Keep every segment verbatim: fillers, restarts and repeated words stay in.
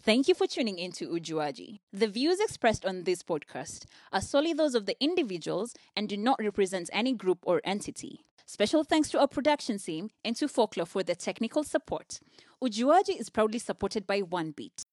Thank you for tuning in to Ujuaji. The views expressed on this podcast are solely those of the individuals and do not represent any group or entity. Special thanks to our production team and to Folklore for their technical support. Ujuaji is proudly supported by One Beat.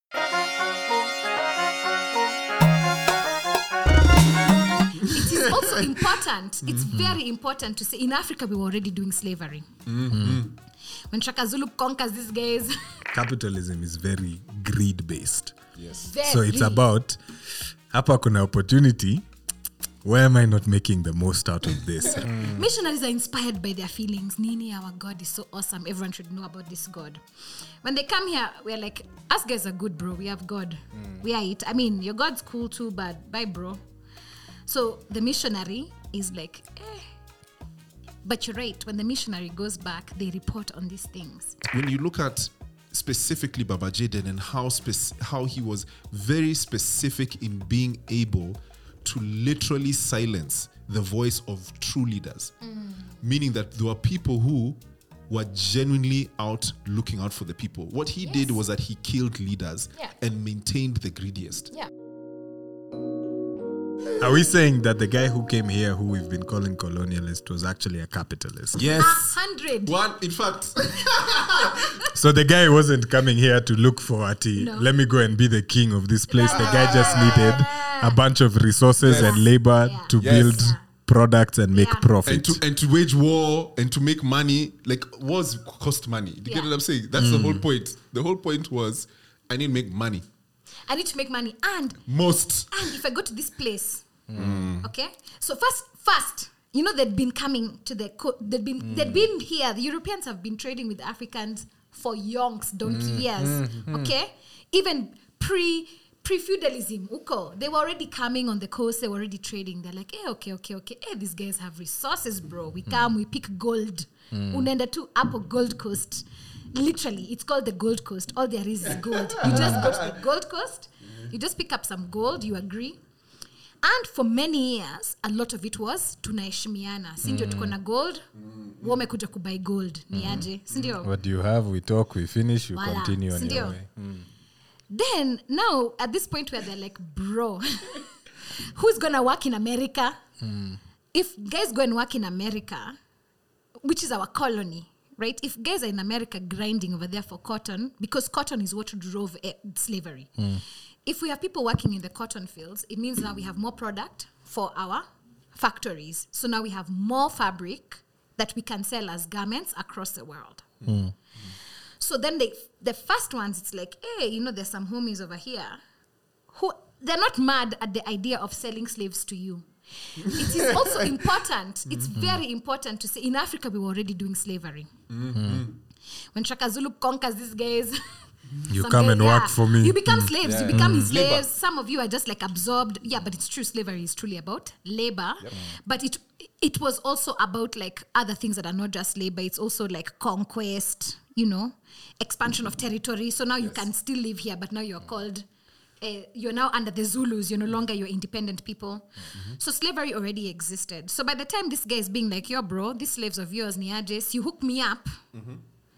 It is also important, it's mm-hmm. very important to say, in Africa we were already doing slavery. Mm-hmm. When Shaka Zulu conquers these guys. Capitalism is very greed-based. Yes. Very. So it's about, hapa kuna opportunity, where am I not making the most out of this? mm. Missionaries are inspired by their feelings. Nini, our God is so awesome. Everyone should know about this God. When they come here, we're like, us guys are good, bro. We have God. Mm. We are it. I mean, your God's cool too, but bye, bro. So the missionary is like, eh. But you're right. When the missionary goes back, they report on these things. When you look at specifically Baba Jaden and how spec- how he was very specific in being able to literally silence the voice of true leaders, mm. meaning that there were people who were genuinely out looking out for the people. What he yes. did was that he killed leaders yeah. and maintained the greediest. Yeah. Are we saying that the guy who came here, who we've been calling colonialist, was actually a capitalist? Yes. A hundred. One, in fact. So the guy wasn't coming here to look for Ati, no. let me go and be the king of this place. The guy just needed a bunch of resources yes. and labor yeah. to yes. build yeah. products and make yeah. profit. And to, and to wage war and to make money. Like, wars cost money. Do you yeah. get what I'm saying? That's mm. the whole point. The whole point was, I need to make money. I need to make money. And most. And if I go to this place, mm. okay? So first, first, you know, they'd been coming to the, co- they'd been mm. they'd been here. The Europeans have been trading with Africans for yonks, donkey mm. years, mm. okay? Even pre, pre-feudalism, uko, they were already coming on the coast. They were already trading. They're like, hey, okay, okay, okay. Hey, these guys have resources, bro. We come, mm. we pick gold. Mm. Unaenda tu hapo Gold Coast. Literally, it's called the Gold Coast. All there is is gold. You just go to the Gold Coast. You just pick up some gold. You agree. And for many years, a lot of it was tunaheshimiana. Sindio mm. tuko na gold, mm. wome kuja kubuy gold. Ni aje. Sindio? What do you have? We talk, we finish, you Wala. continue on Sindio? your way. Mm. Then, now, at this point where they're like, bro, who's going to work in America? Mm. If guys go and work in America, which is our colony, right? If guys are in America grinding over there for cotton, because cotton is what drove slavery. Mm. If we have people working in the cotton fields, it means now we have more product for our factories. So now we have more fabric that we can sell as garments across the world. Mm. So then they, the first ones, it's like, hey, you know, there's some homies over here who, they're not mad at the idea of selling slaves to you. It is also important, it's mm-hmm. very important to say, in Africa, we were already doing slavery. Mm-hmm. When Shaka Zulu conquers these guys, you come guys, and yeah, work for me. You become mm. slaves, yeah. you become mm. his slaves. Labor. Some of you are just like absorbed. Yeah, but it's true, slavery is truly about labor. Yep. But it it was also about like other things that are not just labor. It's also like conquest, you know, expansion of territory. So now yes. you can still live here, but now you're called... Uh, you're now under the Zulus. You're no longer your independent people. Mm-hmm. So slavery already existed. So by the time this guy is being like, yo, bro, these slaves of yours, Niajes, you hook me up. Mm-hmm.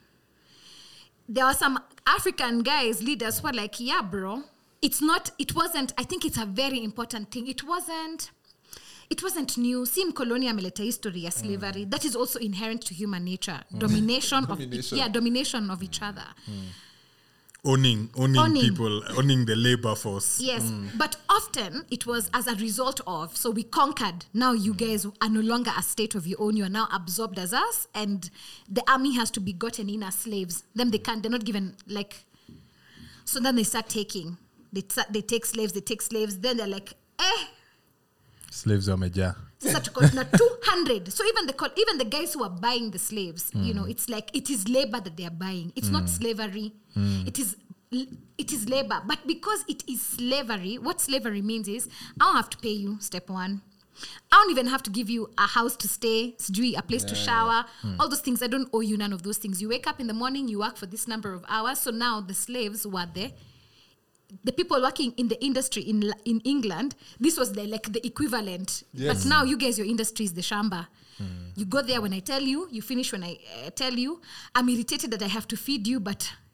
There are some African guys, leaders who are like, yeah, bro. It's not, it wasn't, I think it's a very important thing. It wasn't, it wasn't new. Sim colonia military history ya slavery. Mm. That is also inherent to human nature. Mm. Domination, domination. of, yeah, domination of each other. Mm. Owning, owning, owning people, owning the labor force. Yes, mm. but often it was as a result of, so we conquered. Now you guys are no longer a state of your own. You are now absorbed as us, and the army has to be gotten in as slaves. Then they can't, they're not given, like, so then they start taking. They, t- they take slaves, they take slaves. Then they're like, eh. Slaves are meja. Such a two hundred. So even the even the guys who are buying the slaves, mm. you know, it's like it is labor that they are buying. It's mm. not slavery. Mm. It is it is labor. But because it is slavery, what slavery means is I don't have to pay you, step one. I don't even have to give you a house to stay, a place yeah, to shower, yeah. mm. all those things. I don't owe you none of those things. You wake up in the morning, you work for this number of hours. So now the slaves were there. The people working in the industry in in England, this was the, like the equivalent. Yes. But now you guys, your industry is the shamba. Mm. You go there when I tell you, you finish when I uh, tell you. I'm irritated that I have to feed you, but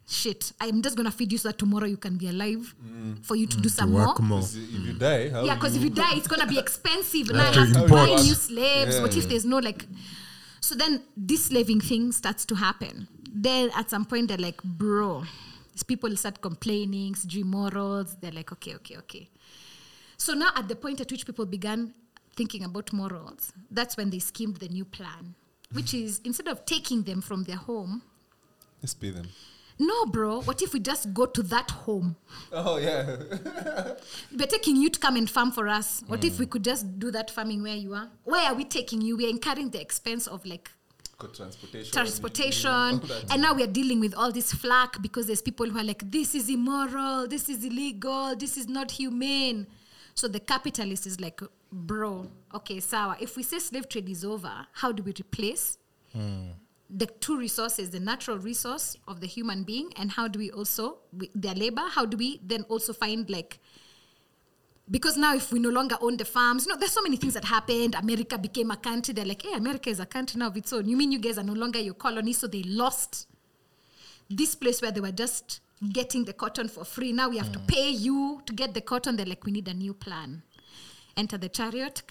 shit, I'm just gonna feed you so that tomorrow you can be alive mm. for you to mm. do some to more. more. If you die, how yeah, because if you die, it's gonna be expensive. Now I to have to import. buy new slaves. Yeah. What if there's no like? So then this slaving thing starts to happen. Then at some point they're like, bro, these people start complaining, sijui morals. They're like, okay, okay, okay. So now at the point at which people began thinking about morals, that's when they schemed the new plan, which is instead of taking them from their home, let's pay them. no, bro, what if we just go to that home? Oh, yeah. We're taking you to come and farm for us. What mm. if we could just do that farming where you are? Where are we taking you? We're incurring the expense of like transportation. Transportation. And now we're dealing with all this flack because there's people who are like, this is immoral, this is illegal, this is not humane. So the capitalist is like, bro, okay, sawa. If we say slave trade is over, how do we replace mm. the two resources, the natural resource of the human being, and how do we also, their labor, how do we then also find like, because now if we no longer own the farms, you know, there's so many things that happened. America became a country. They're like, hey, America is a country now of its own. You mean you guys are no longer your colony? So they lost this place where they were just getting the cotton for free. Now we have mm. to pay you to get the cotton. They're like, we need a new plan. Enter the chariot.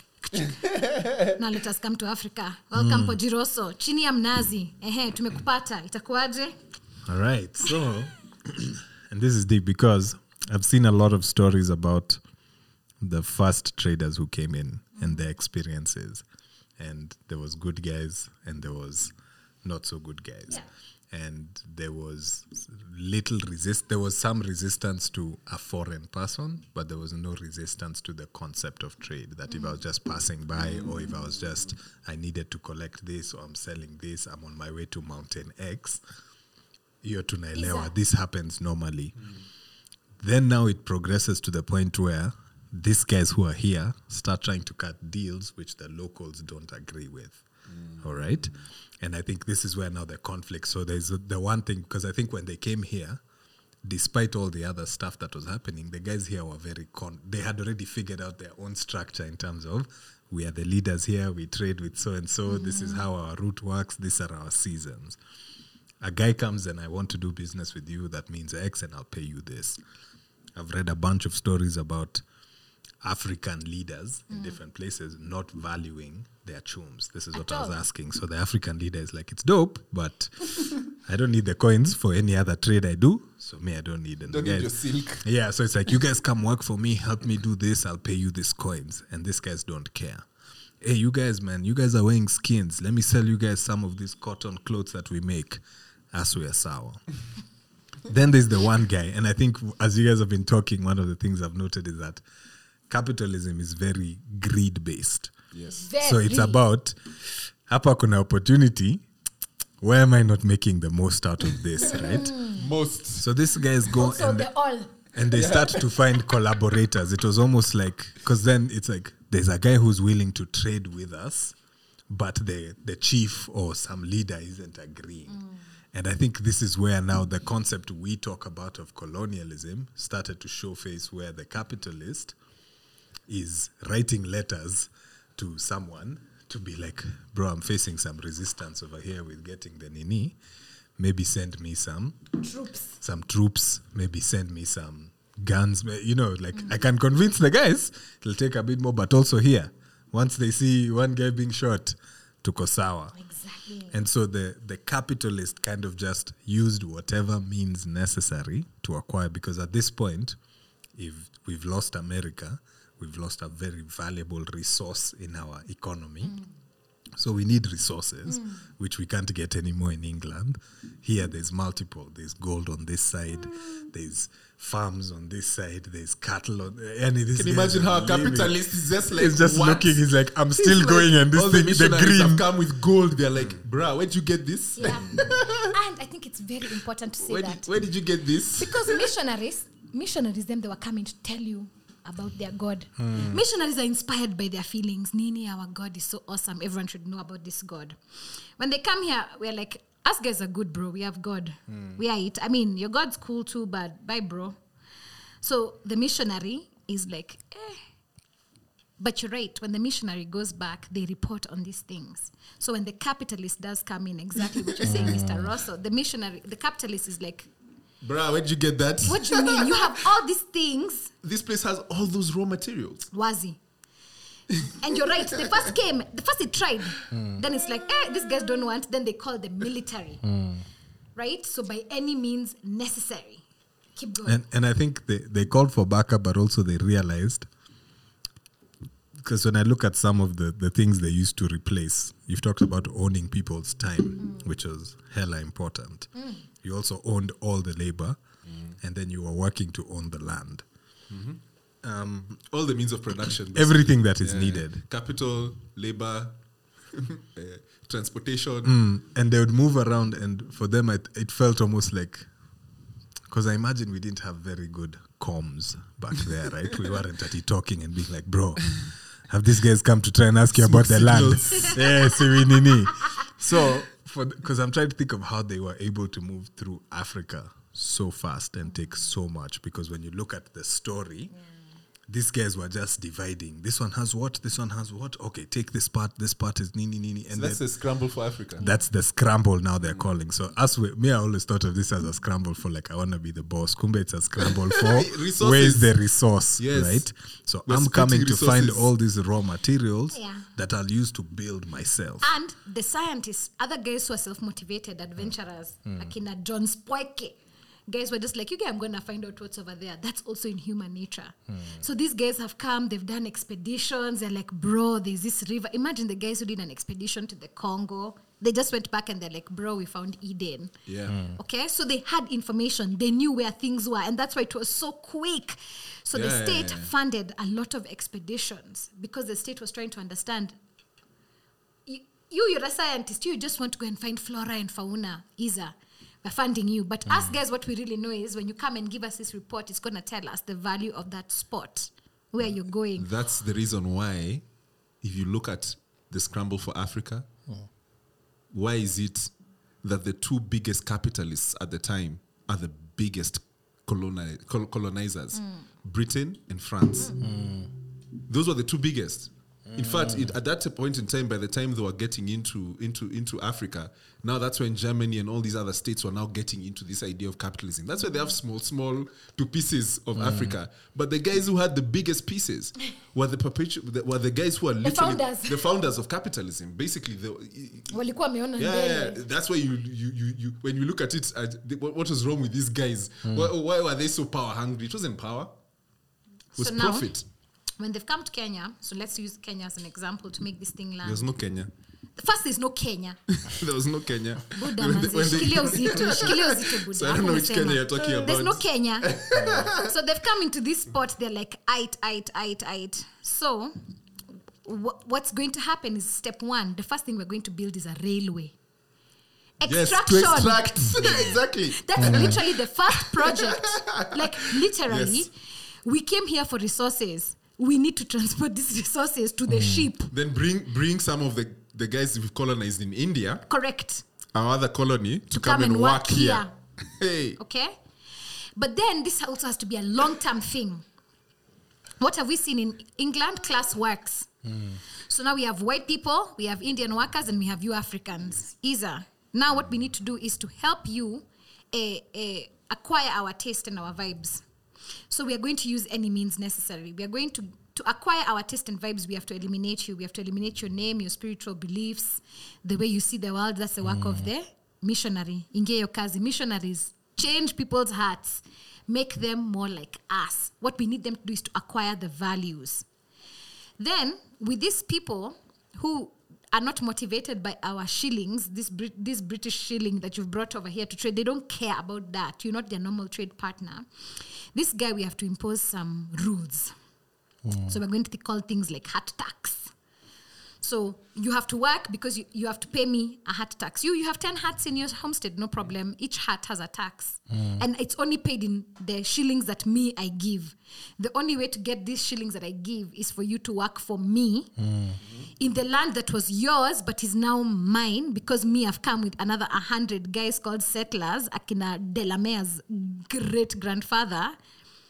Now let us come to Africa. Welcome, mm. Pojiroso. Chini ya mnazi. Ehe, tumekupata. Itakuaje? All right. So, and this is deep because I've seen a lot of stories about the first traders who came in mm. and their experiences. And there was good guys and there was not so good guys. Yeah. And there was little resist. There was some resistance to a foreign person, but there was no resistance to the concept of trade. That mm. if I was just passing by, mm. or if I was just, I needed to collect this, or I'm selling this, I'm on my way to Mountain X. Hiyo tunaelewa. This happens normally. Mm. Then now it progresses to the point where these guys who are here start trying to cut deals which the locals don't agree with. Mm. All right? And I think this is where now the conflict. So there's a, the one thing, because I think when they came here, despite all the other stuff that was happening, the guys here were very, con- they had already figured out their own structure in terms of, we are the leaders here, we trade with so-and-so, mm-hmm. this is how our route works, these are our seasons. A guy comes and I want to do business with you, that means X and I'll pay you this. I've read a bunch of stories about African leaders mm. in different places not valuing their chums. This is what At I was all. asking. So the African leader is like, it's dope, but I don't need the coins for any other trade I do. So me, I don't need it. Don't need your silk. Yeah, so it's like, you guys come work for me, help me do this, I'll pay you these coins. And these guys don't care. Hey, you guys, man, you guys are wearing skins. Let me sell you guys some of these cotton clothes that we make. As we are sour. Then there's the one guy, and I think as you guys have been talking, one of the things I've noted is that capitalism is very greed-based. Yes. Very. So it's about, hapa kuna opportunity, where am I not making the most out of this, right? Most. So these guys go Also and, the all. and they start to find collaborators. It was almost like, because then it's like, there's a guy who's willing to trade with us, but the, the chief or some leader isn't agreeing. Mm. And I think this is where now the concept we talk about of colonialism started to show face, where the capitalist is writing letters to someone to be like, bro, I'm facing some resistance over here with getting the nini. Maybe send me some troops. Some troops. Maybe send me some guns. You know, like mm-hmm. I can convince the guys. It'll take a bit more, but also here, once they see one guy being shot, tuko sawa. Exactly. And so the, the capitalist kind of just used whatever means necessary to acquire, because at this point, if we've lost America, we've lost a very valuable resource in our economy. Mm. So we need resources, mm. which we can't get anymore in England. Here there's multiple. There's gold on this side. Mm. There's farms on this side. There's cattle on... And it is Can you imagine how a capitalist is just like, He's just what? looking, he's like, I'm still he's going like, and this all thing, the the missionaries green... have come with gold. They're like, bruh, where'd you get this? Yeah. And I think it's very important to say where that. Did, where did you get this? Because missionaries, missionaries, them, they were coming to tell you about their God. Hmm. Missionaries are inspired by their feelings. Nini, our God is so awesome. Everyone should know about this God. When they come here, we're like, us guys are good, bro. We have God. Hmm. We are it. I mean, your God's cool too, but bye, bro. So the missionary is like, eh. But you're right. When the missionary goes back, they report on these things. So when the capitalist does come in, exactly what you're saying, Mister Rosso, the missionary, the capitalist is like, Bruh, where'd you get that? What do you mean? You have all these things. This place has all those raw materials. Wazi. And you're right. The first came, the first it tried. Mm. Then it's like, eh, these guys don't want. Then they call the military. Mm. Right? So by any means necessary. Keep going. And, and I think they, they called for backup, but also they realized, because when I look at some of the, the things they used to replace, you've talked about owning people's time, mm. which was hella important. Mm. You also owned all the labor, mm. and then you were working to own the land. Mm-hmm. Um, all the means of production. Basically. Everything that is yeah. needed. Capital, labor, uh, transportation. Mm. And they would move around, and for them, it, it felt almost like, because I imagine we didn't have very good comms back there, right? We weren't at it talking and being like, bro, have these guys come to try and ask you about the land? Yes, we nini. So, because I'm trying to think of how they were able to move through Africa so fast and take so much, because when you look at the story, yeah. these guys were just dividing. This one has what? This one has what? Okay, take this part. This part is nini nini. And so that's the scramble for Africa. That's the scramble now they're mm. calling. So as we, me, I always thought of this as a scramble for like, I want to be the boss. Kumbe, it's a scramble for where's the resource, yes. right? So We're I'm coming to resources. find all these raw materials yeah. that I'll use to build myself. And the scientists, other guys who are self-motivated adventurers, mm. akina John Spoike, guys were just like, okay, I'm going to find out what's over there. That's also in human nature. Hmm. So these guys have come, they've done expeditions. They're like, bro, there's this river. Imagine the guys who did an expedition to the Congo. They just went back and they're like, bro, we found Eden. Yeah. Hmm. Okay, so they had information. They knew where things were. And that's why it was so quick. So yeah, the state yeah, yeah. funded a lot of expeditions because the state was trying to understand. You, you, you're a scientist. You just want to go and find flora and fauna. Isa. We're funding you. But mm. us guys, what we really know is when you come and give us this report, it's going to tell us the value of that spot, where you're going. That's the reason why, if you look at the scramble for Africa, mm. why is it that the two biggest capitalists at the time are the biggest coloni- col- colonizers? Mm. Britain and France. Mm. Mm. Those were the two biggest. In fact, it, at that point in time, by the time they were getting into, into, into Africa, now that's when Germany and all these other states were now getting into this idea of capitalism. That's why they have small, small two pieces of mm. Africa. But the guys who had the biggest pieces were the perpetu- were the guys who are literally the founders, the founders of capitalism. Basically, the, yeah, yeah, that's why you, you, you, you when you look at it, uh, the, what, what was wrong with these guys? Mm. Why, why were they so power hungry? It wasn't power. It was so profit. Now, when they've come to Kenya, so let's use Kenya as an example to make this thing land. There's no Kenya. First, there's no Kenya. There was no Kenya. Buddha manze, shikilia uzito, shikilia uzito, Buddha. So I don't know which Kenya you're talking about. There's no Kenya. So they've come into this spot, they're like, ait, ait, ait, ait. So w- what's going to happen is step one, the first thing we're going to build is a railway. Extraction. Yes, to extract. Exactly. That's literally the first project. Like, literally, yes. we came here for resources. We need to transport these resources to the mm. ship. Then bring bring some of the, the guys we've colonized in India. Correct. Our other colony to, to come, come and, and work, work here. here. Hey. Okay? But then this also has to be a long-term thing. What have we seen in England? Class works. Mm. So now we have white people, we have Indian workers, and we have you Africans. Isa. Now what we need to do is to help you uh, uh, acquire our taste and our vibes. So we are going to use any means necessary. We are going to, to acquire our taste and vibes, we have to eliminate you. We have to eliminate your name, your spiritual beliefs, the way you see the world. That's the work mm. of the missionary. Ingeyo kazi. Missionaries change people's hearts, make them more like us. What we need them to do is to acquire the values. Then, with these people who are not motivated by our shillings, this Brit- this British shilling that you've brought over here to trade, they don't care about that. You're not their normal trade partner. This guy, we have to impose some rules. Mm. So we're going to call things like hat tax. So you have to work because you, you have to pay me a hat tax. You you have ten hats in your homestead, no problem. Each hat has a tax. Mm. And it's only paid in the shillings that me, I give. The only way to get these shillings that I give is for you to work for me mm. in the land that was yours but is now mine, because me, I've come with another one hundred guys called settlers, Akina Delamere's great-grandfather,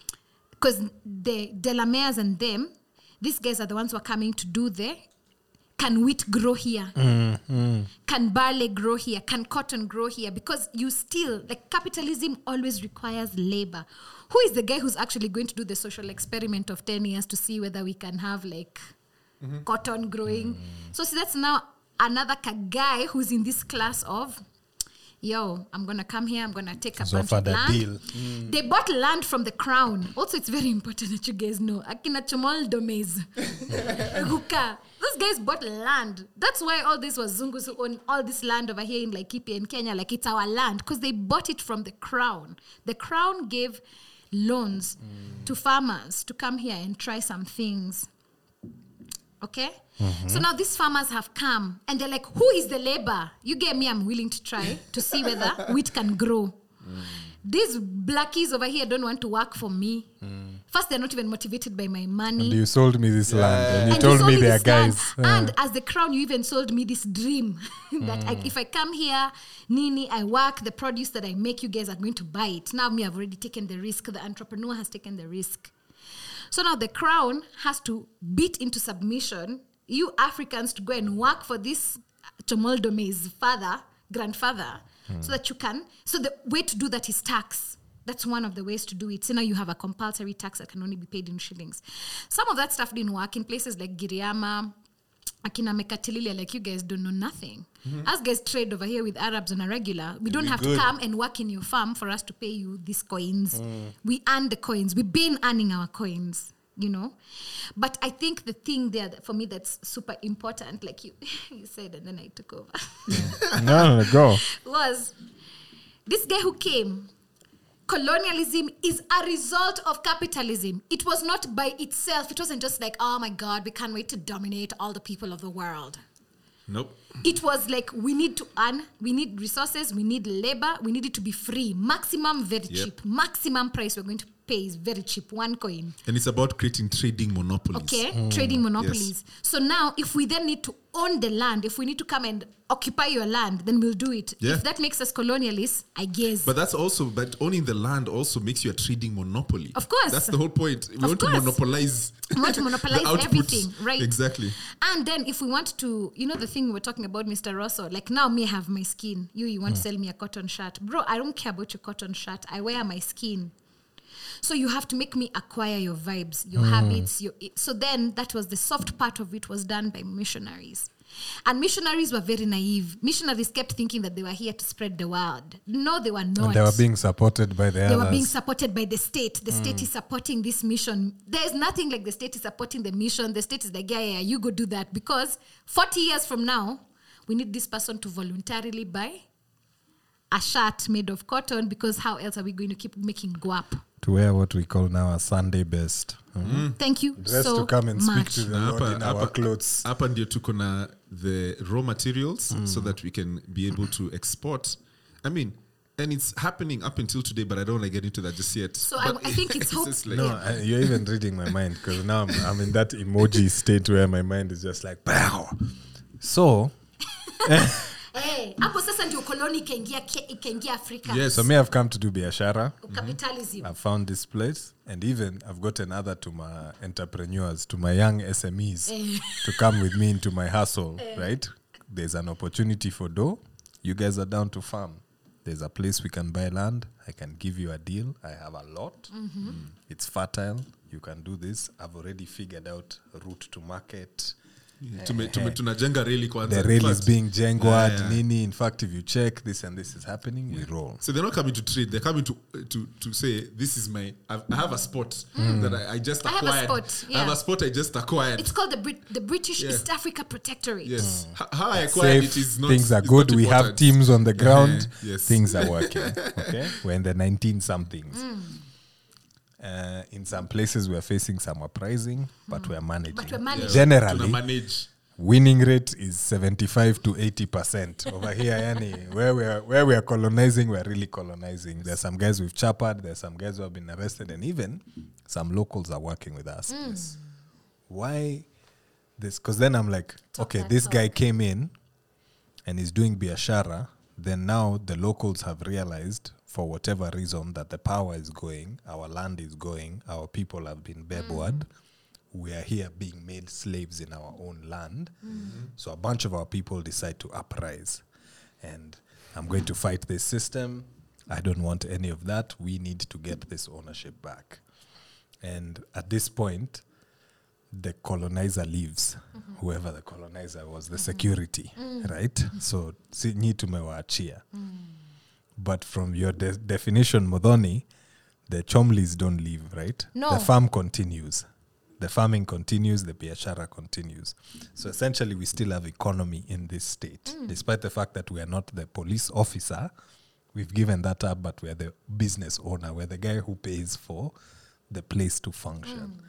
because the Delameres and them, these guys are the ones who are coming to do the can wheat grow here? Mm, mm. Can barley grow here? Can cotton grow here? Because you still, like, capitalism always requires labor. Who is the guy who's actually going to do the social experiment of ten years to see whether we can have, like, mm-hmm. cotton growing? Mm. So see, that's now another guy who's in this class of, yo, I'm going to come here, I'm going to take a so bunch of land. Deal. Mm. They bought land from the crown. Also, it's very important that you guys know. Akina Chomol Domez. Guka. Those guys bought land. That's why all this was Zungus who own all this land over here in Laikipia in Kenya. Like, it's our land. Because they bought it from the crown. The crown gave loans mm. to farmers to come here and try some things. Okay? Mm-hmm. So now these farmers have come and they're like, who is the labor? You get me, I'm willing to try to see whether wheat can grow. Mm. These blackies over here don't want to work for me. Mm. First, they're not even motivated by my money. And you sold me this yeah. land and you and told you me they're guys. Yeah. And as the crown, you even sold me this dream that mm. I, if I come here, Nini, I work, the produce that I make, you guys are going to buy it. Now me, I've already taken the risk. The entrepreneur has taken the risk. So now the crown has to beat into submission you Africans to go and work for this Chomoldome's father, grandfather, mm. so that you can, so the way to do that is tax. That's one of the ways to do it. So now you have a compulsory tax that can only be paid in shillings. Some of that stuff didn't work in places like Giriama, Akina Mekatililia, like you guys don't know nothing. Mm-hmm. Us guys trade over here with Arabs on a regular. We don't have good. to come and work in your farm for us to pay you these coins. Mm. We earn the coins. We've been earning our coins. You know, but I think the thing there that for me that's super important, like you, you said, and then I took over. no, no, go. Was this guy who came? Colonialism is a result of capitalism. It was not by itself. It wasn't just like, oh my God, we can't wait to dominate all the people of the world. Nope. It was like, we need to earn, we need resources, we need labor, we need it to be free. Maximum, very yep. cheap. Maximum price we're going to pay is very cheap, one coin. And it's about creating trading monopolies. Okay, mm. trading monopolies. Yes. So now, if we then need to own the land, if we need to come and occupy your land, then we'll do it. Yeah. If that makes us colonialists, I guess. But that's also, but owning the land also makes you a trading monopoly. Of course. That's the whole point. We of want course. to monopolize. We want to monopolize everything, right? Exactly. And then if we want to, you know the thing we were talking about, Mister Rosso, like now me have my skin. You, you want mm. to sell me a cotton shirt. Bro, I don't care about your cotton shirt. I wear my skin. So you have to make me acquire your vibes, your mm. habits. Your, so then that was the soft part of it was done by missionaries. And missionaries were very naive. Missionaries kept thinking that they were here to spread the word. No, they were not. And they were being supported by the They others. were being supported by the state. The mm. state is supporting this mission. There is nothing like the state is supporting the mission. The state is like, yeah, yeah, you go do that. Because forty years from now, we need this person to voluntarily buy a shirt made of cotton because how else are we going to keep making guap? To wear what we call now a Sunday best. Mm-hmm. Thank you Dressed so to come and much. speak to the Lord in our clothes. Hapa ndio tuko na the raw materials mm. so that we can be able to export. I mean, and it's happening up until today, but I don't want to get into that just yet. So I, I think it's, it's hope. Like, no, I, you're even reading my mind because now I'm, I'm in that emoji state where my mind is just like, pow. So... Hey, hapo sasa ndio koloni ikaingia ikaingia Africa. Yes, so me I've come to do biashara. Capitalism. Mm-hmm. I've found this place and even I've got another to my entrepreneurs, to my young S M Es to come with me into my hustle, right? There's an opportunity for dough. You guys are down to farm. There's a place we can buy land. I can give you a deal. I have a lot. Mm-hmm. Mm. It's fertile. You can do this. I've already figured out a route to market. Yeah. Tume, tume, tunajenga reli kwanza. The rail is being jengwad, yeah, yeah. Nini. In fact, if you check this and this is happening, yeah. we roll. So they're not coming to trade. They're coming to to to say, this is my, I've, I have a spot mm. that I, I just acquired. I have a spot. Yeah. I have a spot I just acquired. It's called the Brit- the British yeah. East Africa Protectorate. Yes. Mm. How I acquired Safe, it is not. Things are good. We have teams on the ground. Yeah. Yes. Things are working. Okay. We're in the nineteen somethings. Mm. Uh, in some places we're facing some uprising, but mm. we're managing. But we're managing. Yeah. Generally. Manage. Winning rate is seventy-five to eighty percent over here. Yani, where we are, where we are colonizing, we're really colonizing. There's some guys we've choppered. There's some guys who have been arrested, and even some locals are working with us. Mm. Yes. Why this? Because then I'm like, Talk okay, this guy came in, and he's doing biashara. Then now the locals have realized, for whatever reason, that the power is going, our land is going, our people have been bebwad. Mm. we are here being made slaves in our own land. Mm-hmm. So a bunch of our people decide to uprise. And I'm going to fight this system. I don't want any of that. We need to get this ownership back. And at this point, the colonizer leaves, mm-hmm. whoever the colonizer was, the mm-hmm. security, mm. right? So, ni tumewaachia. Mm. But from your de- definition, Modoni, the Chomlis don't leave, right? No. The farm continues. The farming continues, the biashara continues. So essentially, we still have economy in this state. Mm. Despite the fact that we are not the police officer, we've given that up, but we're the business owner. We're the guy who pays for the place to function. Mm.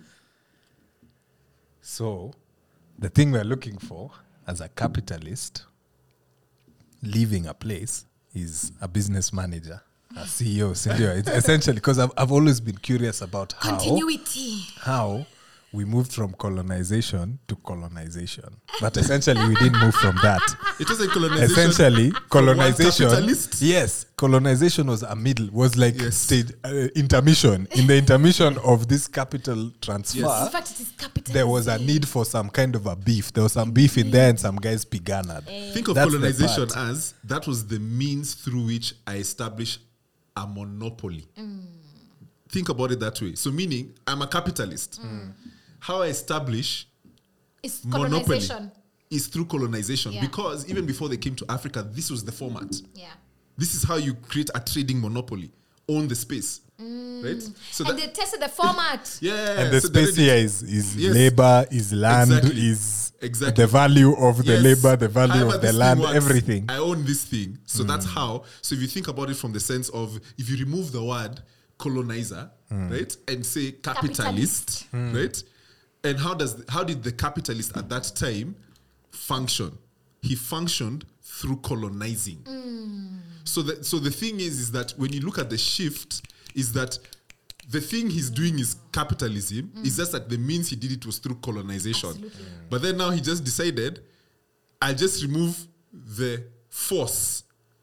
So, the thing we're looking for as a capitalist leaving a place is a business manager, a C E O, senior. It's essentially because I've, I've always been curious about how continuity. How we moved from colonization to colonization. But essentially, we didn't move from that. It was a colonization. Essentially, colonization. Capitalist? Yes, colonization was a middle, was like yes. stage, uh, intermission. In the intermission of this capital transfer, yes. In fact, it is capitalism. There was a need for some kind of a beef. There was some beef in there and some guys begannered. Uh, Think of That's colonization as that was the means through which I established a monopoly. Mm. Think about it that way. So meaning, I'm a capitalist. Mm. How I establish it's monopoly colonization. Is through colonization. Yeah. Because even before they came to Africa, this was the format. Yeah. This is how you create a trading monopoly. Own the space. Mm. Right? So and they tested the format. Yeah. And the so space here is, is yes. labor, is land, exactly. is exactly. the value of the yes. labor, the value However of the land, works, everything. I own this thing. So mm. that's how. So if you think about it from the sense of, if you remove the word colonizer, mm. right, and say capitalist, capitalist. Mm. right, and how does how did the capitalist at that time function? He functioned through colonizing. Mm. So that so the thing is, is that when you look at the shift, is that the thing he's doing is capitalism. Mm. It's just that the means he did it was through colonization. Absolutely. But then now he just decided, I'll just remove the force.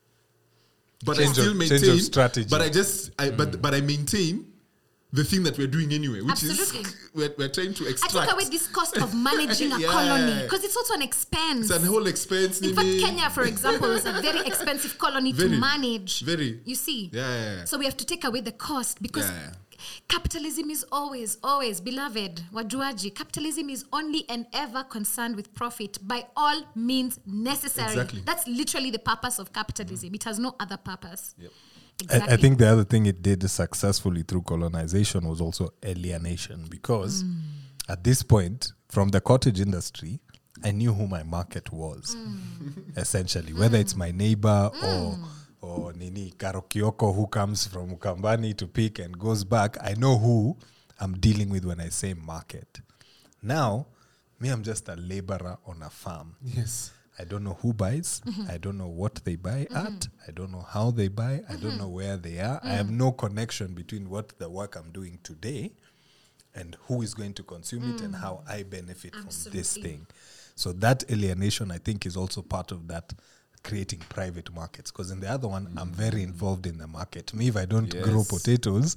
But change I still of, maintain strategy. But I just I mm. but but I maintain the thing that we're doing anyway, which Absolutely. is we're, we're trying to extract. I take away this cost of managing a yeah. colony because it's also an expense. It's a whole expense. In fact, Kenya, for example, is a very expensive colony very, to manage. Very. You see? Yeah, yeah, yeah. So we have to take away the cost because yeah. capitalism is always, always, beloved, wajuaji, capitalism is only and ever concerned with profit by all means necessary. Exactly. That's literally the purpose of capitalism. Mm. It has no other purpose. Yep. Exactly. I, I think the other thing it did successfully through colonization was also alienation because mm. at this point, from the cottage industry, I knew who my market was, mm. essentially, whether mm. it's my neighbor mm. or or Nini Karokioko who comes from Ukambani to pick and goes back. I know who I'm dealing with when I say market. Now, me, I'm just a laborer on a farm. Yes. I don't know who buys. Mm-hmm. I don't know what they buy mm-hmm. at. I don't know how they buy. Mm-hmm. I don't know where they are. Mm-hmm. I have no connection between what the work I'm doing today and who is going to consume mm. it and how I benefit Absolutely. From this thing. So that alienation, I think, is also part of that creating private markets. Because in the other one, mm. I'm very involved in the market. Me, if I don't yes. grow potatoes,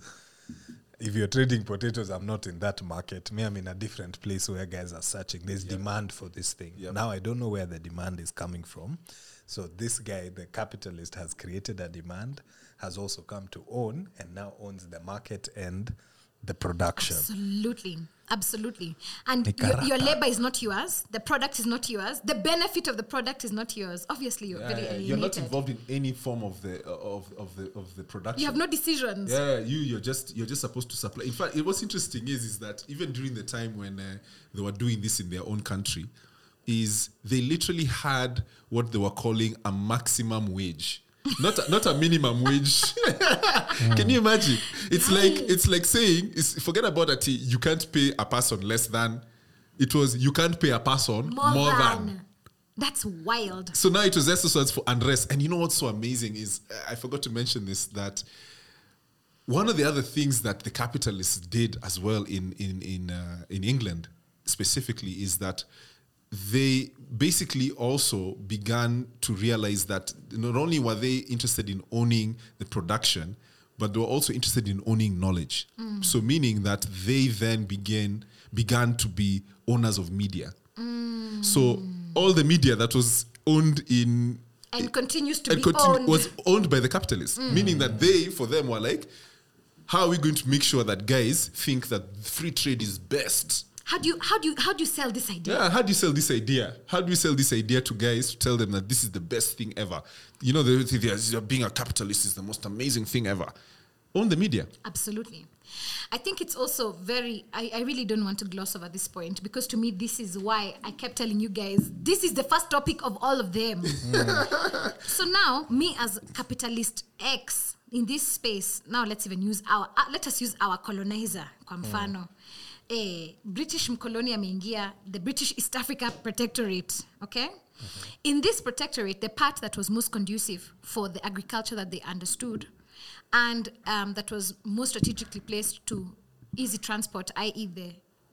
if you're trading potatoes, I'm not in that market. Me, I'm in a different place where guys are searching. There's yep. demand for this thing. Yep. Now, I don't know where the demand is coming from. So this guy, the capitalist, has created a demand, has also come to own, and now owns the market and the production. Absolutely. Absolutely. And your, your labor is not yours. The product is not yours. The benefit of the product is not yours. Obviously, you're yeah, very alienated. You're not involved in any form of the uh, of, of the of the production. You have no decisions. Yeah, you you're just you're just supposed to supply. In fact, what's interesting is is that even during the time when uh, they were doing this in their own country, is they literally had what they were calling a maximum wage. Not a, not a minimum wage. mm. Can you imagine? It's right. like it's like saying, it's, forget about that. You can't pay a person less than. It was you can't pay a person more, more than. than. That's wild. So now it was exercise for unrest. And you know what's so amazing is I forgot to mention this, that one of the other things that the capitalists did as well in in in uh, in England specifically is that they basically also began to realize that not only were they interested in owning the production, but they were also interested in owning knowledge. Mm. So meaning that they then began began to be owners of media. Mm. So all the media that was owned in and continues to and be continue, owned was owned by the capitalists, mm. meaning that they, for them, were like, how are we going to make sure that guys think that free trade is best? How do you how do you how do you sell this idea? Yeah, how do you sell this idea? How do we sell this idea to guys to tell them that this is the best thing ever? You know, the thing is, being a capitalist is the most amazing thing ever. Own the media. Absolutely. I think it's also very, I, I really don't want to gloss over this point, because to me, this is why I kept telling you guys, this is the first topic of all of them. Mm. So now, me as capitalist X in this space, now let's even use our, uh, let us use our colonizer, kwa mfano. Mm. Eh, British mkoloni ameingia, the British East Africa Protectorate, okay? Mm-hmm. In this protectorate, the part that was most conducive for the agriculture that they understood and um, that was most strategically placed to easy transport, that is the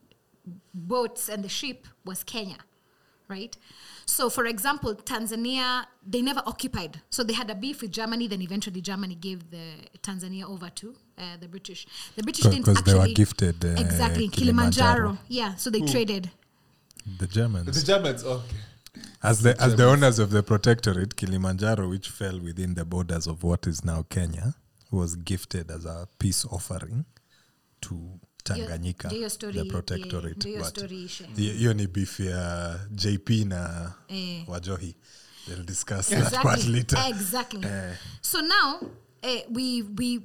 boats and the ship, was Kenya, right? So, for example, Tanzania, they never occupied. So they had a beef with Germany, then eventually Germany gave the Tanzania over to uh, the British. The British didn't actually... Because they were gifted uh, Exactly, Kilimanjaro. Kilimanjaro. Yeah, so they Ooh. traded. The Germans. The Germans, okay. As the, as the owners of the protectorate, Kilimanjaro, which fell within the borders of what is now Kenya, was gifted as a peace offering to Tanganyika, your, your story, the protectorate. Yeah, but hiyo ni beef ya J P na eh. Wajohi. They'll discuss exactly. that part later. Exactly. Eh. So now uh, we we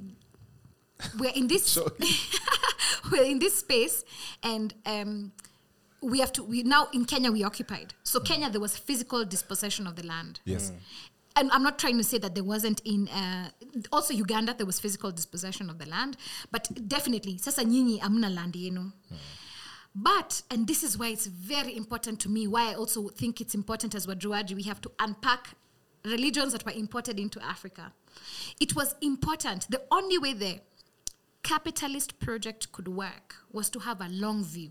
we're in this we're in this space, and um, we have to. We now in Kenya we occupied. So mm. Kenya, there was physical dispossession of the land. Yes. Mm. And I'm not trying to say that there wasn't in, uh, also Uganda, there was physical dispossession of the land, but definitely, sasa nyinyi amna land yenu. Mm. But, and this is why it's very important to me, why I also think it's important as Wajuaji, we have to unpack religions that were imported into Africa. It was important. The only way the capitalist project could work was to have a long view.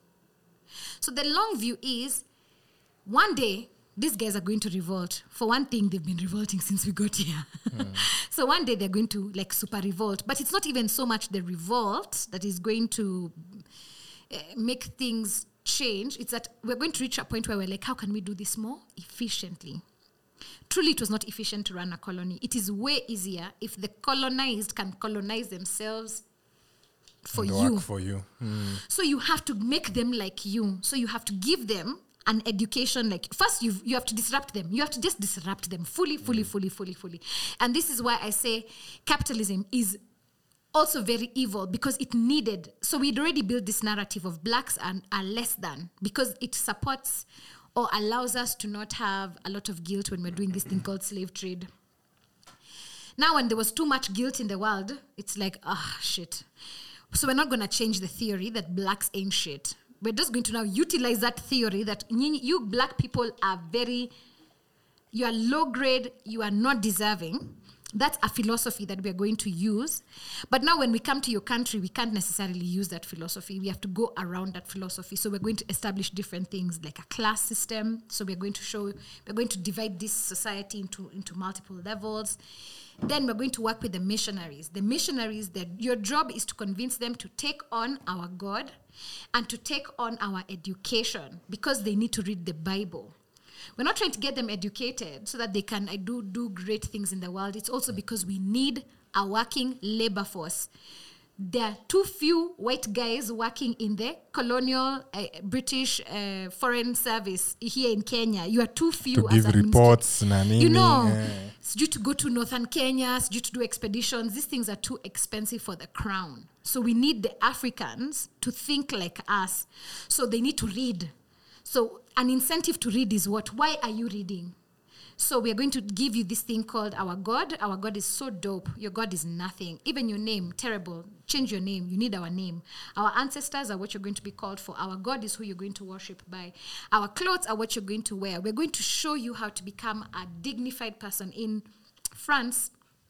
So the long view is, one day, these guys are going to revolt. For one thing, they've been revolting since we got here. Mm. So one day they're going to like super revolt. But it's not even so much the revolt that is going to uh, make things change. It's that we're going to reach a point where we're like, how can we do this more efficiently? Truly, it was not efficient to run a colony. It is way easier if the colonized can colonize themselves for and you. Work for you. Mm. So you have to make them like you. So you have to give them an education, like first you you have to disrupt them. You have to just disrupt them fully, fully, mm. fully, fully, fully. And this is why I say capitalism is also very evil, because it needed, so we'd already built this narrative of blacks and are less than, because it supports or allows us to not have a lot of guilt when we're doing this thing called slave trade. Now, when there was too much guilt in the world, it's like, ah, oh, shit. So we're not going to change the theory that blacks ain't shit. We're just going to now utilize that theory that you black people are very, you are low grade, you are not deserving. That's a philosophy that we are going to use. But now when we come to your country, we can't necessarily use that philosophy. We have to go around that philosophy. So we're going to establish different things like a class system. So we're going to show, we're going to divide this society into, into multiple levels. Then we're going to work with the missionaries. The missionaries, that your job is to convince them to take on our God and to take on our education, because they need to read the Bible. We're not trying to get them educated so that they can uh, do, do great things in the world. It's also because we need a working labor force. There are too few white guys working in the colonial uh, British uh, foreign service here in Kenya. You are too few to as give reports. Nanini, you know, yeah. It's due to go to northern Kenya, it's due to do expeditions. These things are too expensive for the crown. So we need the Africans to think like us. So they need to read. So an incentive to read is what? Why are you reading? So we are going to give you this thing called our God. Our God is so dope. Your God is nothing. Even your name, terrible. Change your name. You need our name. Our ancestors are what you're going to be called for. Our God is who you're going to worship by. Our clothes are what you're going to wear. We're going to show you how to become a dignified person. In France,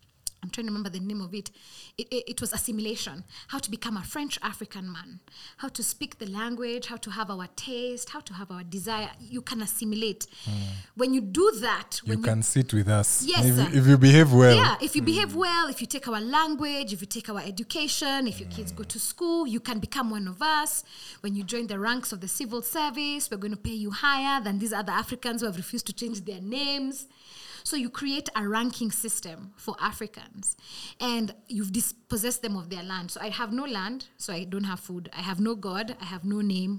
I'm trying to remember the name of it. It, it. it was assimilation. How to become a French African man. How to speak the language. How to have our taste. How to have our desire. You can assimilate. Mm. When you do that... You when can you, sit with us. Yes, if, sir. if you behave well. Yeah, if you mm. behave well, if you take our language, if you take our education, if your mm. kids go to school, you can become one of us. When you join the ranks of the civil service, we're going to pay you higher than these other Africans who have refused to change their names. So you create a ranking system for Africans, and you've dispossessed them of their land. So I have no land, so I don't have food. I have no God, I have no name.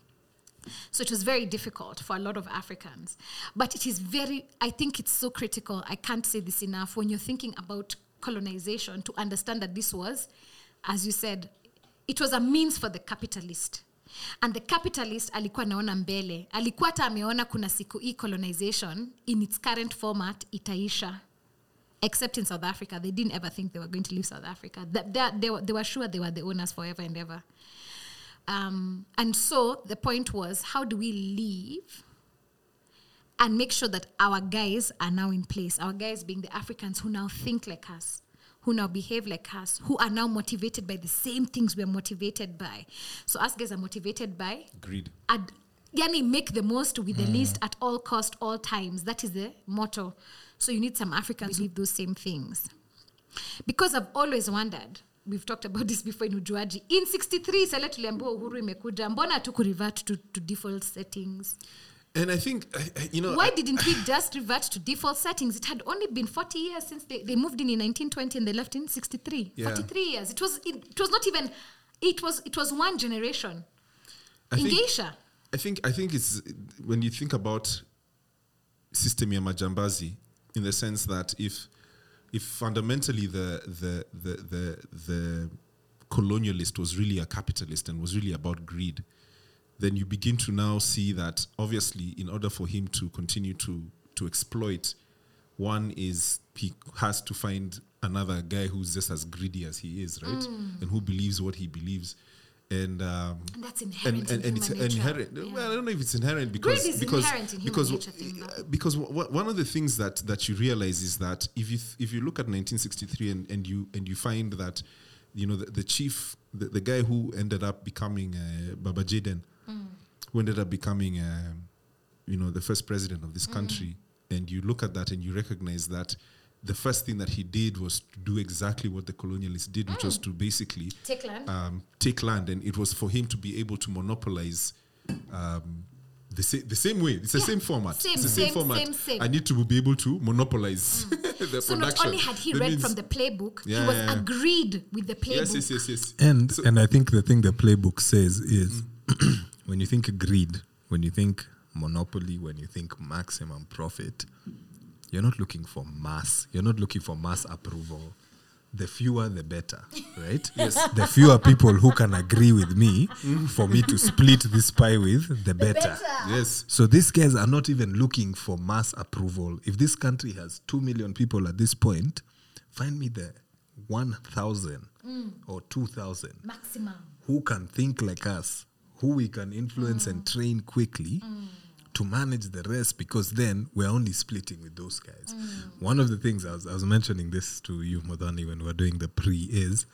So it was very difficult for a lot of Africans. But it is very, I think it's so critical, I can't say this enough, when you're thinking about colonization, to understand that this was, as you said, it was a means for the capitalist. And the capitalist alikuwa naona mbele. Alikuwa hata ameona kuna siku hii colonization in its current format itaisha. Except in South Africa. They didn't ever think they were going to leave South Africa. They, they, they, were, they were sure they were the owners forever and ever. Um, and so the point was, how do we leave and make sure that our guys are now in place? Our guys being the Africans who now think like us, who now behave like us, who are now motivated by the same things we're motivated by. So us guys are motivated by... Greed. Ad, yani make the most with the mm. least at all cost, all times. That is the motto. So you need some Africans who live those same things. Because I've always wondered, we've talked about this before in Ujuaji, in sixty-three, sala tuliambiwa uhuru imekuja, mbona hatuku revert to, to default settings? And I think, you know... Why I, didn't we just revert to default settings? It had only been forty years since they, they moved in in nineteen twenty and they left in sixty-three. Yeah. forty-three years. It was it, it was not even... It was it was one generation. I in think, Geisha. I think, I think it's... When you think about system ya majambazi, in the sense that if if fundamentally the the the the, the colonialist was really a capitalist and was really about greed, then you begin to now see that obviously in order for him to continue to to exploit, one is he has to find another guy who's just as greedy as he is, right? Mm. And who believes what he believes. And, um, and that's inherent and, and, and in it's human nature. inherent. Yeah. Well, I don't know if it's inherent because greed is because inherent in human because nature thing, because w- w- one of the things that, that you realize is that if you th- if you look at nineteen sixty-three and, and you and you find that, you know, the, the chief, the, the guy who ended up becoming uh, Baba Jaden, mm. who ended up becoming, uh, you know, the first president of this mm. country, and you look at that and you recognize that the first thing that he did was to do exactly what the colonialists did, mm. which was to basically take land. Um, take land, and it was for him to be able to monopolize um, the, sa- the same way. It's the yeah. same format. Same, it's the same, same format. Same, same. I need to be able to monopolize mm. the so production. not only had he that read means, from the playbook, yeah, he was yeah. agreed with the playbook. Yes, yes, yes, yes. And so, and I think the thing the playbook says is mm. when you think greed, when you think monopoly, when you think maximum profit, you're not looking for mass. You're not looking for mass approval. The fewer, the better, right? Yes. The fewer people who can agree with me mm. for me to split this pie with, the, the better. better. Yes. So these guys are not even looking for mass approval. If this country has two million people at this point, find me the one thousand mm. or two thousand maximum who can think like us, who we can influence mm. and train quickly. Mm. to manage the rest, because then we're only splitting with those guys. Mm. One of the things, I was, I was mentioning this to you, Modani, when we were doing the pre, is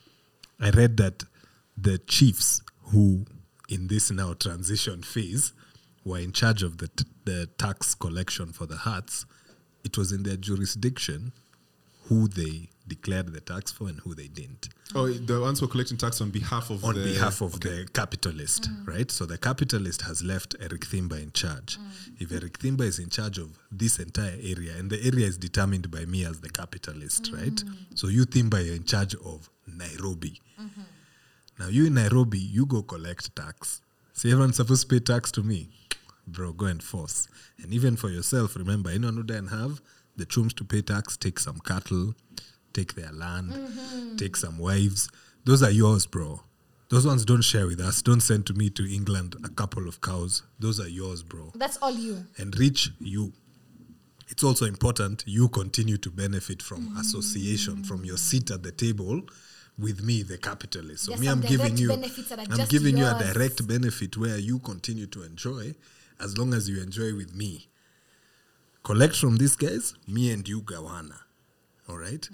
I read that the chiefs who, in this now transition phase, were in charge of the, t- the tax collection for the huts, it was in their jurisdiction who they declared the tax for and who they didn't. Oh, the ones who are collecting tax on behalf of on the... On behalf of okay. the capitalist, mm. right? So the capitalist has left Eric Thimba in charge. Mm. If Eric Thimba is in charge of this entire area, and the area is determined by me as the capitalist, mm. right? So you, Thimba, you're in charge of Nairobi. Mm-hmm. Now you in Nairobi, you go collect tax. See, everyone's supposed to pay tax to me. Bro, go and force. And even for yourself, remember, anyone who doesn't have the chums to pay tax, take some cattle, take their land, mm-hmm. take some wives. Those are yours, bro. Those ones don't share with us. Don't send to me to England a couple of cows. Those are yours, bro. That's all you. And rich, you. It's also important you continue to benefit from mm. association, from your seat at the table with me, the capitalist. So There's me, I'm giving you, I'm giving yours. you a direct benefit where you continue to enjoy as long as you enjoy with me. Collect from these guys, me and you gawana. All right? Mm.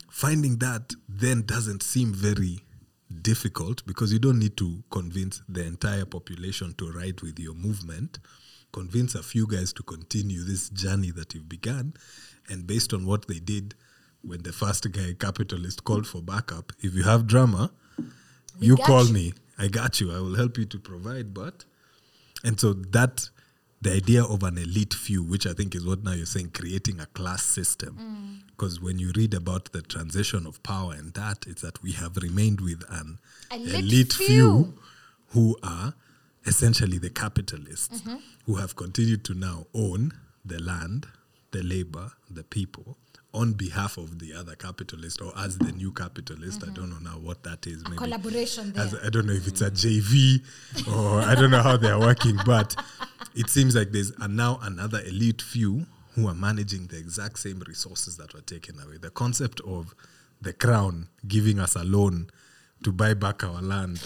finding that then doesn't seem very difficult because you don't need to convince the entire population to ride with your movement. Convince a few guys to continue this journey that you've begun. And based on what they did when the first guy, capitalist, called for backup, if you have drama, We you got call you. me. I got you. I will help you to provide. But, and so that, the idea of an elite few, which I think is what now you're saying, creating a class system. Because when you read about the transition of power and that, it's that we have remained with an Elite elite few. few who are essentially the capitalists, who have continued to now own the land, the labor, the people, on behalf of the other capitalist or as the new capitalist. I don't know now what that is. A collaboration there. As, I don't know if it's a J V or I don't know how they're working, but it seems like there's a, now another elite few who are managing the exact same resources that were taken away. The concept of the crown giving us a loan to buy back our land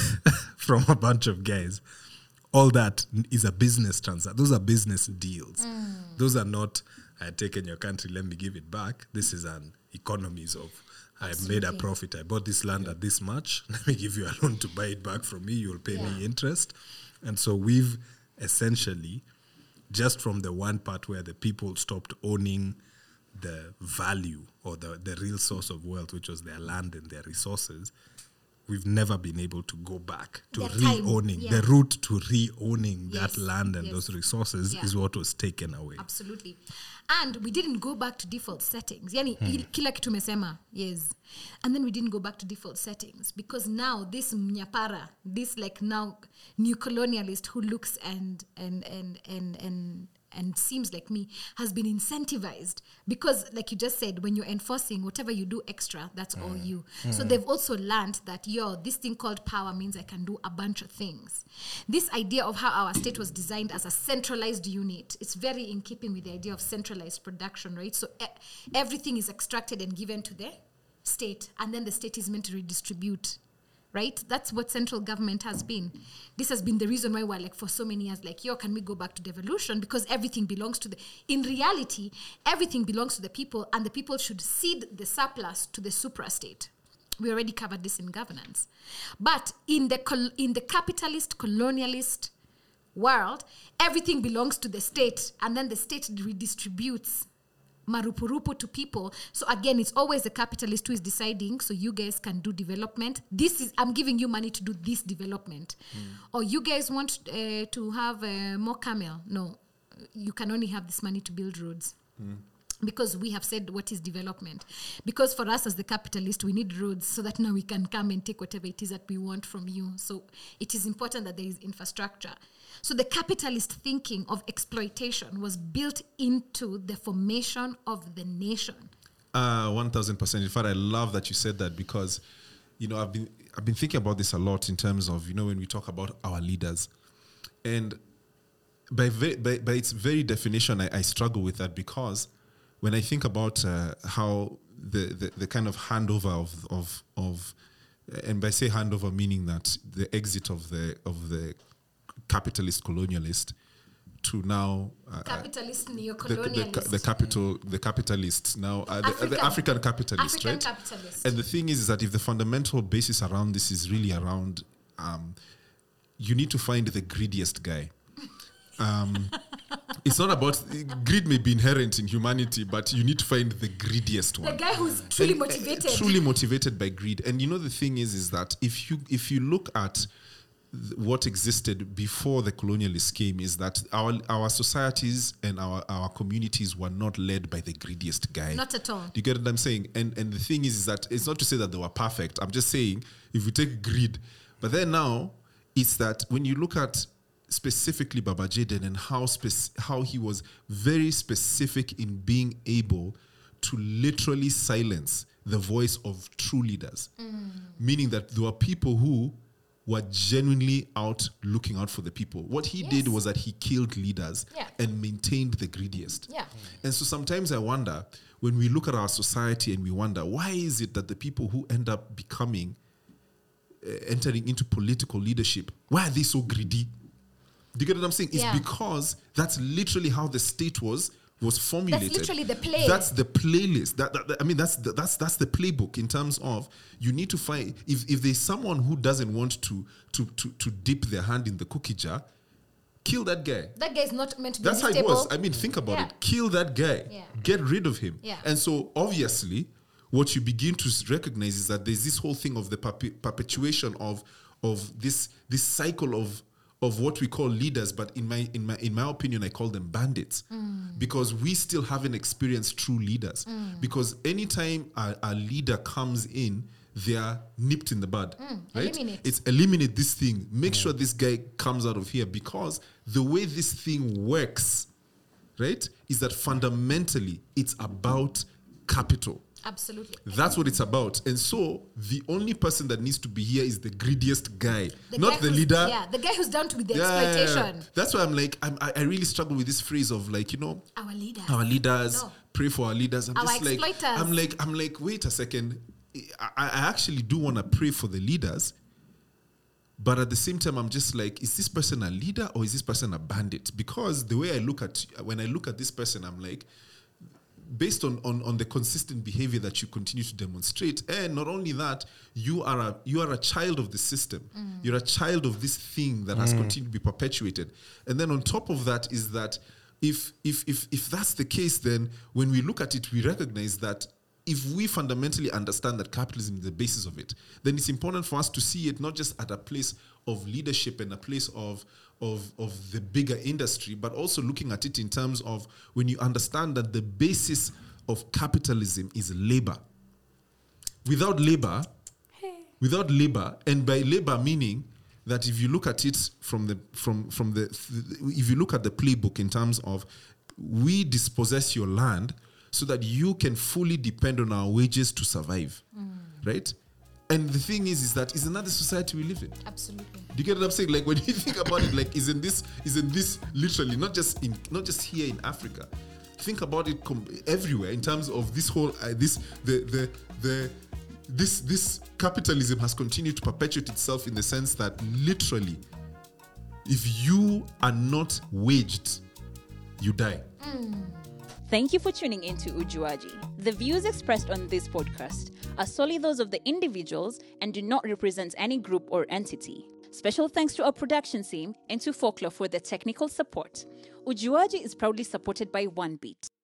from a bunch of guys, all that is a business transaction. Those are business deals. Mm. Those are not, I had taken your country, let me give it back. This is an economies of, I made a profit. I bought this land at this much. Let me give you a loan to buy it back from me. You'll pay Yeah. me interest. And so we've essentially, just from the one part where the people stopped owning the value or the, the real source of wealth, which was their land and their resources, we've never been able to go back to Their time, re-owning. yeah. The route to re-owning Yes, that land and yes. those resources Yeah. is what was taken away. Absolutely. And we didn't go back to default settings. Yani, Hmm. kila kitu umesema, yes. And then we didn't go back to default settings because now this mnyapara, this like now new colonialist who looks and and and and and and seems like me has been incentivized because like you just said, when you're enforcing whatever you do extra, that's all you. So they've also learned that, yo, this thing called power means I can do a bunch of things. This idea of how our state was designed as a centralized unit, it's very in keeping with the idea of centralized production, right? So e- everything is extracted and given to the state, and then the state is meant to redistribute, right? That's what central government has been. This has been the reason why we're like for so many years like, yo, can we go back to devolution? Because everything belongs to the, in reality, everything belongs to the people, and the people should cede the surplus to the supra-state. We already covered this in governance. But in the col- in the capitalist, colonialist world, everything belongs to the state, and then the state redistributes marupurupu to people. So again, it's always the capitalist who is deciding, so you guys can do development. This is, I'm giving you money to do this development. Mm. Or you guys want uh, to have uh, more camel. No, you can only have this money to build roads. Mm. Because we have said what is development. Because for us as the capitalist, we need roads so that now we can come and take whatever it is that we want from you. So it is important that there is infrastructure. So the capitalist thinking of exploitation was built into the formation of the nation. Uh, one thousand percent. In fact, I love that you said that because, you know, I've been I've been thinking about this a lot in terms of, you know, when we talk about our leaders. And by very, by, by its very definition, I, I struggle with that because when I think about uh, how the, the, the kind of handover of, of, of and by say handover meaning that the exit of the of the capitalist colonialist to now uh, Capitalist the, the, neo-colonialist. the, the capital the capitalists now uh, the, African, the African capitalist, African right? capitalist. And the thing is, is that if the fundamental basis around this is really around, um, you need to find the greediest guy. Um, it's not about greed may be inherent in humanity, but you need to find the greediest one. The guy who's truly And, uh, motivated. truly motivated by greed. And you know the thing is, is that if you if you look at th- what existed before the colonialists came, is that our our societies and our, our communities were not led by the greediest guy. Not at all. Do you get what I'm saying? And and the thing is, is that it's not to say that they were perfect. I'm just saying if we take greed, but then now it's that when you look at specifically Baba Jaden and how spec- how he was very specific in being able to literally silence the voice of true leaders, mm. meaning that there were people who were genuinely out looking out for the people. What he Yes. did was that he killed leaders Yeah. and maintained the greediest. Yeah. And so sometimes I wonder, when we look at our society and we wonder, why is it that the people who end up becoming, uh, entering into political leadership, why are they so greedy? Do you get what I'm saying? It's Yeah. because that's literally how the state was was formulated. That's literally the play. That's the playlist. That, that, that I mean, that's the, that's that's the playbook in terms of you need to find if if there's someone who doesn't want to to to to dip their hand in the cookie jar, kill that guy. That guy is not meant to be That's how it stable. was. I mean, think about Yeah. it. Kill that guy. Yeah. Get rid of him. Yeah. And so, obviously, what you begin to s- recognize is that there's this whole thing of the perpe- perpetuation of of this this cycle of of what we call leaders, but in my in my in my opinion, I call them bandits, Mm. because we still haven't experienced true leaders. Mm. Because anytime a, a leader comes in, they are nipped in the bud, right? eliminate. It's eliminate this thing. Make sure this guy comes out of here, because the way this thing works, right, is that fundamentally it's about capital. Absolutely. That's what it's about. And so the only person that needs to be here is the greediest guy, The not guy the who's- leader. Yeah, the guy who's down to the Yeah, yeah, yeah. exploitation. That's why I'm like, I'm, I I really struggle with this phrase of like, you know, Our leader. our leaders, No. pray for our leaders. I'm Our just like, exploiters. I'm like, I'm like, wait a second. I, I actually do want to pray for the leaders, but at the same time, I'm just like, is this person a leader or is this person a bandit? Because the way I look at, when I look at this person, I'm like, based on, on, on the consistent behavior that you continue to demonstrate, and not only that, you are a you are a child of the system. You're a child of this thing that has continued to be perpetuated. And then on top of that is that if if if if that's the case, then when we look at it, we recognize that if we fundamentally understand that capitalism is the basis of it, then it's important for us to see it not just at a place of leadership and a place of, of, of the bigger industry, but also looking at it in terms of when you understand that the basis of capitalism is labor. Without labor, without labor, and by labor meaning that if you look at it from the from from the if you look at the playbook in terms of we dispossess your land so that you can fully depend on our wages to survive, right? And the thing is, is that is another society we live in. Absolutely. Do you get what I'm saying? Like when you think about it, like isn't this isn't this literally not just in not just here in Africa? Think about it com- everywhere in terms of this whole uh, this the the the this this capitalism has continued to perpetuate itself in the sense that literally, if you are not waged, you die. Thank you for tuning in to Ujuaji. The views expressed on this podcast are solely those of the individuals and do not represent any group or entity. Special thanks to our production team and to Folklore for the technical support. Ujuaji is proudly supported by OneBeat.